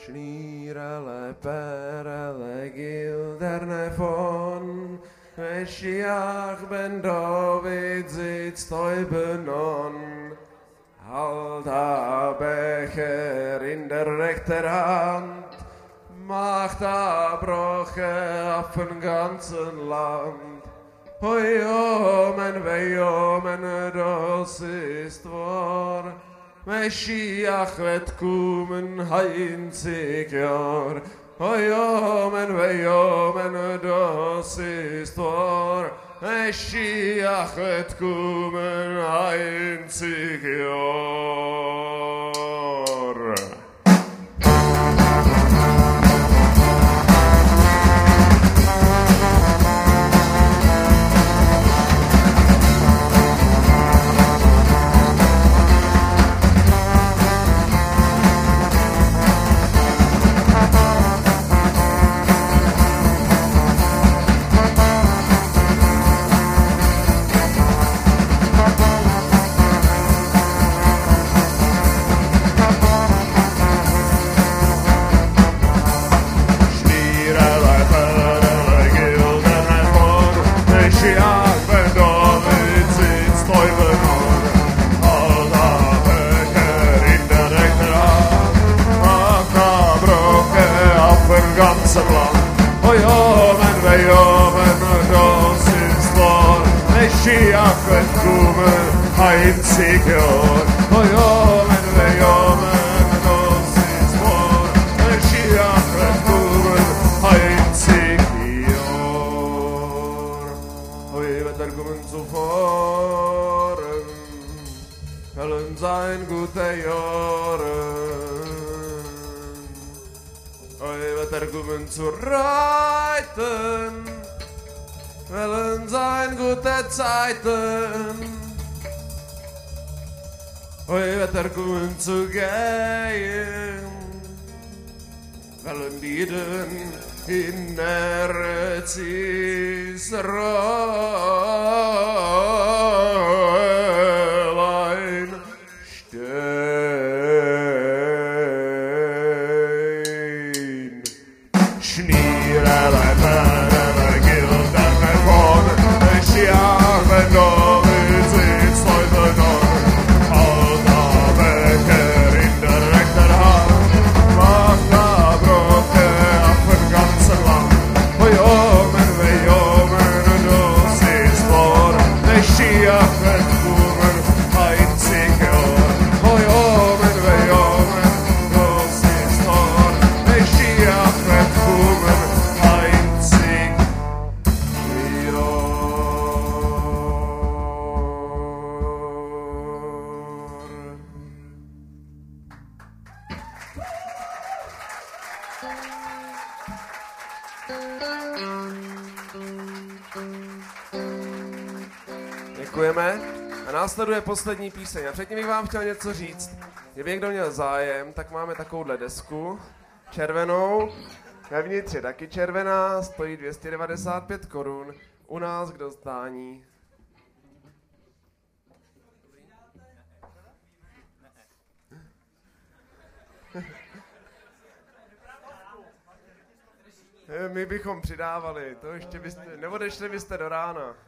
Schnirele, perele, gilderne von Meschiach ben David sitzt oben an. Halt der Becher in der rechten Hand, macht der Broche auf dem ganzen Land. Hoi omen, wei omen, das ist wahr. Meschiach wird kommen, einzig Jahr. Hoi omen, wei omen, das ist wahr. Meschiach wird kommen, einzig Jahr. Hoi omen, wei omen, das ist wahr. Meschiach wird kommen, einzig Jahr. Hoi omen, wei omen, das ist wahr. Meschiach wird kommen, einzig Jahr. Hoi wird kommen zu fahren, wollen sein gute Jahre. Wird kommen zu reiten, wollen sein gute Zeiten. Wird kommen zu gehen, wollen Lieden in Eretz Israel einstehen. Schnirele, perele, gilderne von Meschiach ben David sitzt oben an. Halt der Becher in der rechten Hand, macht der Broche auf dem ganzen Land. Hoi omen, wei omen, das ist wahr. Meschiach wird kommen, einzig Jahr. Hoi omen, wei omen, das ist wahr. Meschiach wird kommen, einzig Jahr. Děkujeme. A následuje poslední píseň. A předtím bych vám chtěl něco říct. Kdyby někdo měl zájem, tak máme takovouhle desku. Červenou. Vevnitř je taky červená, stojí 295 korun. U nás k dostání. My bychom přidávali, to ještě byste, neodešli byste do rána.